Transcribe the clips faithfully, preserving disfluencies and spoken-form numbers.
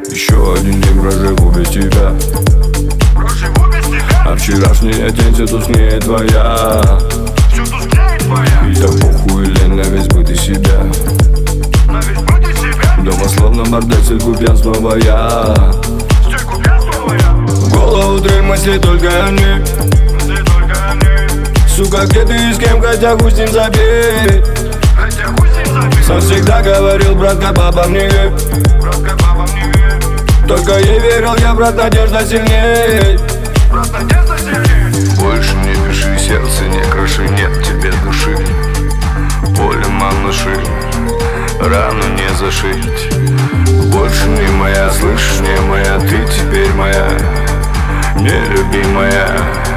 Еще один день проживу без тебя. Проживу без тебя. А вчерашняя день все тускнее твоя. Все тускнее твоя. И так похуй лень на весь быт и себя. На весь быт и себя. Дома словно бордель, стельку пьянства я. Стельку пьянства я. В голову три мысли только они. Мысли только они. Сука, где ты и с кем, хотя хуй с ним забей. Хотя хуй с ним забей. Сам всегда говорил, братка, баба мне верь. Братка, баба мне верь. Только ей верил я, брат, надежда сильней. Брат, надежда сильней. Больше не пиши, сердце не крыши, нет тебе души. Поле мануши, рану не зашить. Больше не моя, слышишь, не моя, ты теперь моя. Нелюбимая,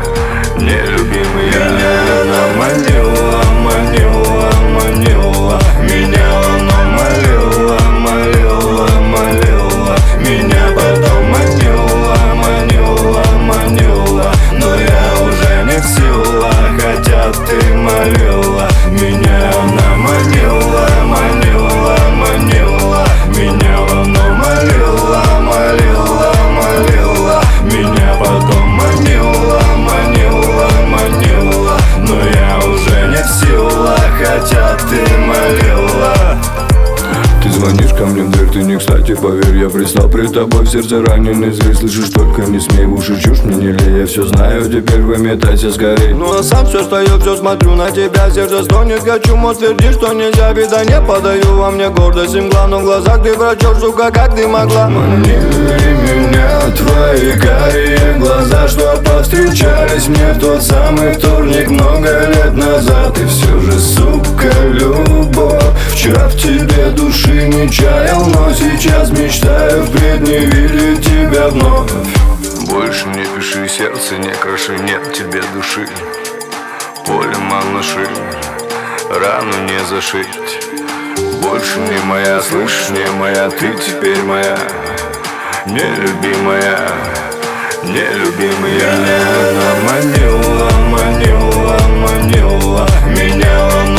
нелюбимая. Меня она манила, манила, манила. Меня она молила, молила, молила. Меня потом манила, манила, манила. Но я уже не в силах, хотя ты молила. Меня она манила, манила, манила. Меня она молила, молила, молила. Меня потом манила, манила, манила. Но я уже не в силах, хотя ты молила. Ты звонишь ко мне в дверь, ты не кстати, поверь. Я пристал пред тобой, в сердце раненый зверь. Слышишь, только не смей в уши чушь мне не лей. Я все знаю, теперь выметайся скорей. Ну а сам все стою, все смотрю на тебя. Сердце стонет, хочу, мозг твердит, что нельзя. Беда не подаю во мне гордость. Им главным в глазах ты врачешь, сука, как ты могла. Манили меня твои карие глаза, что повстречались мне в тот самый вторник много лет назад. И все же, сука, любовь, вчера в тебе души не чаял, но сейчас мечтаю впредь не видеть тебя вновь. Больше не пиши, сердце не кроши, нет тебе души. Поле мануши, рану не зашить. Больше не моя, слышишь, не моя, ты теперь моя. Нелюбимая, нелюбимая. Меня она манила, манила, манила. Меня она